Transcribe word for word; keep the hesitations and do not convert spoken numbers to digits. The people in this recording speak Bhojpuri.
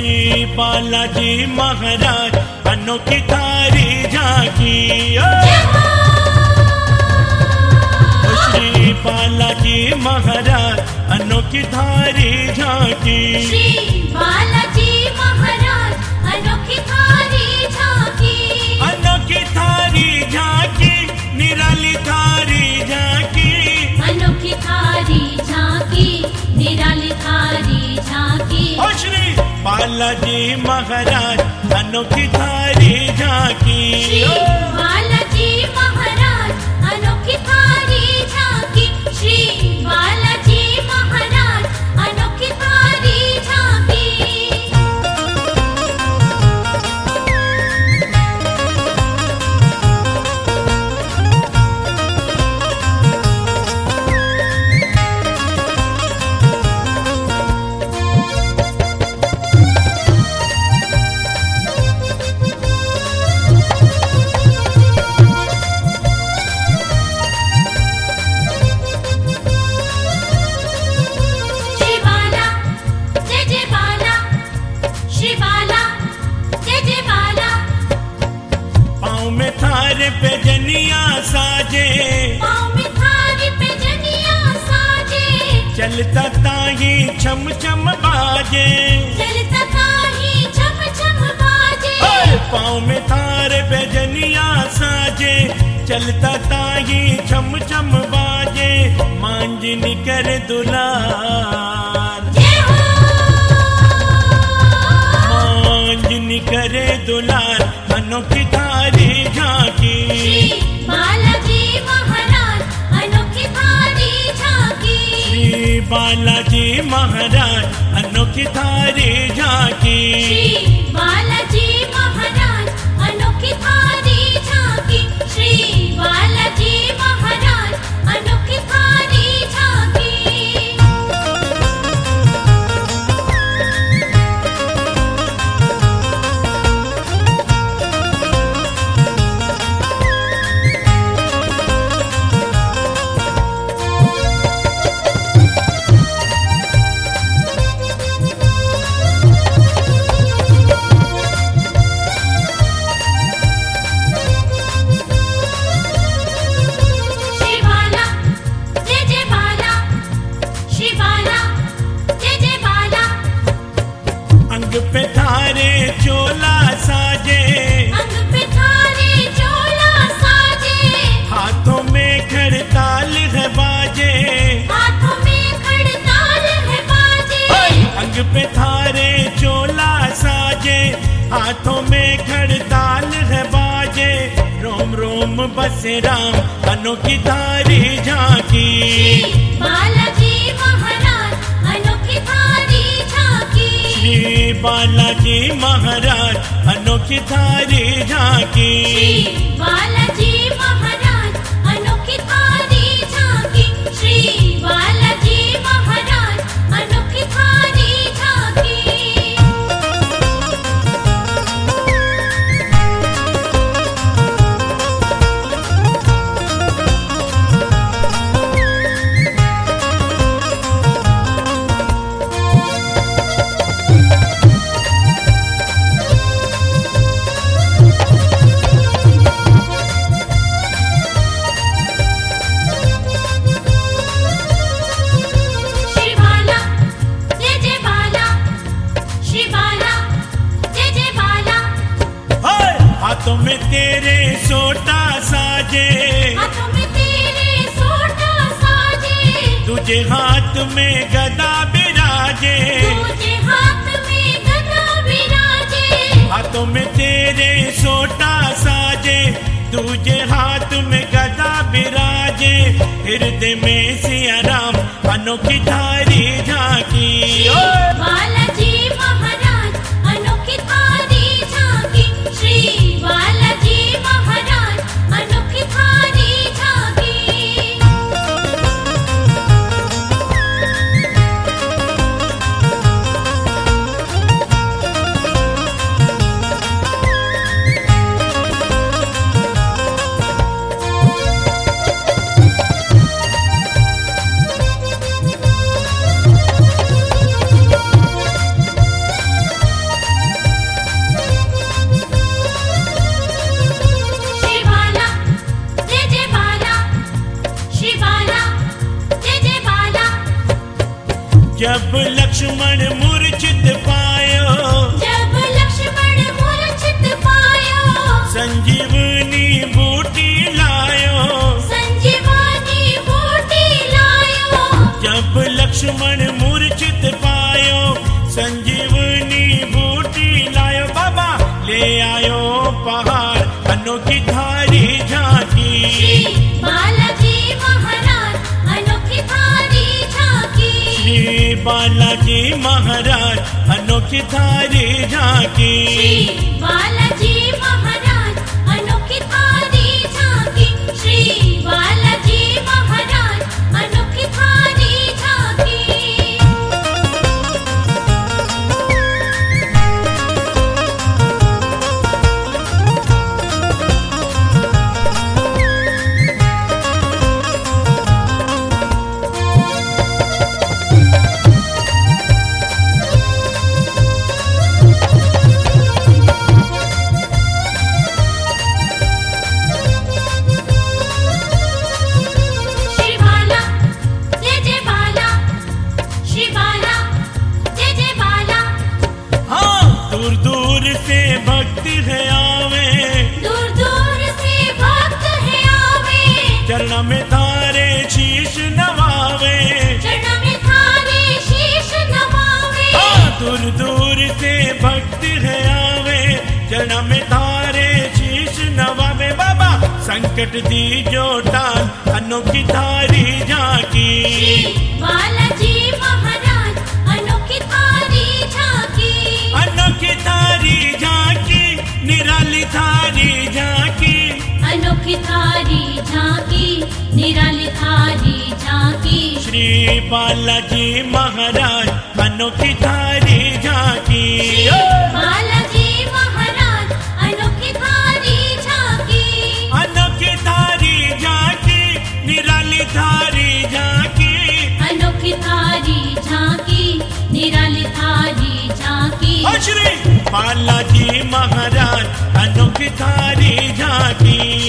श्री बालाजी महाराज अनोखी थारी झांकी। ओ श्री बालाजी महाराज अनोखी थारी झांकी। श्री बालाजी महाराज अनोखी थारी झांकी। अनोखी थारी झांकी निराली थारी झांकी। अनोखी थारी झांकी निराली थारी झांकी। ओ श्री बालाजी महाराज अनोखी थारी झांकी। श्री बालाजी महाराज अनोखी थारी झांकी। श्री बालाजी महाराज अनोखी थारी झांकी। थारे पे जनिया साजे, पाँव में थारे पे जनिया साजे। चलता ताही छम छम बाजे। चलता ताही छम छम बाजे। पाँव में थारे पे जनिया साजे। चलता ताही छम छम बाजे। मांझनी कर दुलार, मांझनी करे दुलार अनोखी थारी झांकी। श्री बालाजी महाराज अनोखी थारी झांकी। श्री बालाजी महाराज अनोखी थारी झांकी। श्री बालाजी महाराज अनोखी थारी झांकी। श्री बालाजी महाराज अनोखी थारी झांकी। पे थारे चोला साजे, अंग पे थारे चोला साजे। हाथों में खड़ताल है बाजे, हाथों में खड़ताल है बाजे। अंग पे थारे चोला साजे, हाथों में खड़ताल है बाजे। रोम रोम बसे राम अनोखी थारी झांकी। बालाजी महाराज अनोखी थारी झांकी। श्री बालाजी महाराज अनोखी थारी झांकी। श्री बालाजी महाराज अनोखी थारी झांकी। श्री बालाजी महाराज अनोखी थारी झांकी। हाथों में तेरे सोटा साजे, हाथों में तेरे सोटा साजे। तुझे हाथ में गदा बिराजे, तुझे हाथ में गदा बिराजे। हाथों में तेरे सोटा साजे, तुझे हाथ में गदा बिराजे। हृदय में सिया राम अनोखी थारी झांकी। बालाजी महाराज अनोखी थारी झांकी। श्री बालाजी महाराज अनोखी थारी झांकी। जब लक्ष्मण मूर्छित पायो, जब लक्ष्मण मूर्छित पायो, संजीवनी बूटी लायो, संजीवनी बूटी लायो। जब लक्ष्मण मूर्छित पायो, संजीवनी बूटी लायो। बाबा ले आयो पहाड़ अनोखी थारी झांकी, श्री बालाजी महाराज अनोखी थारी झांकी, श्री बालाजी महाराज अनोखी थारी झांकी, श्री बालाजी महाराज अनोखी थारी झांकी, श्री बालाजी महाराज अनोखी थारी झांकी। चरण में थारे शीश नवावे, चरण में थारे शीश नवावे। हाँ, दूर दूर से भक्त है आवे, चरण में थारे शीश नवावे। बाबा संकट दी जो टाल अनोखी थारी झांकी, श्री बालाजी महाराज अनोखी थारी झांकी, अनोखी थारी झांकी, निराली थारी झांकी, अनोखी थारी झांकी, निराली थारी झांकी। श्री बालाजी महाराज अनोखी थारी झांकी, श्री बालाजी महाराज अनोखी थारी झांकी, अनोखी थारी झांकी, निराली थारी झांकी, अनोखी थारी झांकी, निराली थारी झांकी। श्री बालाजी महाराज अनोखी थारी झांकी,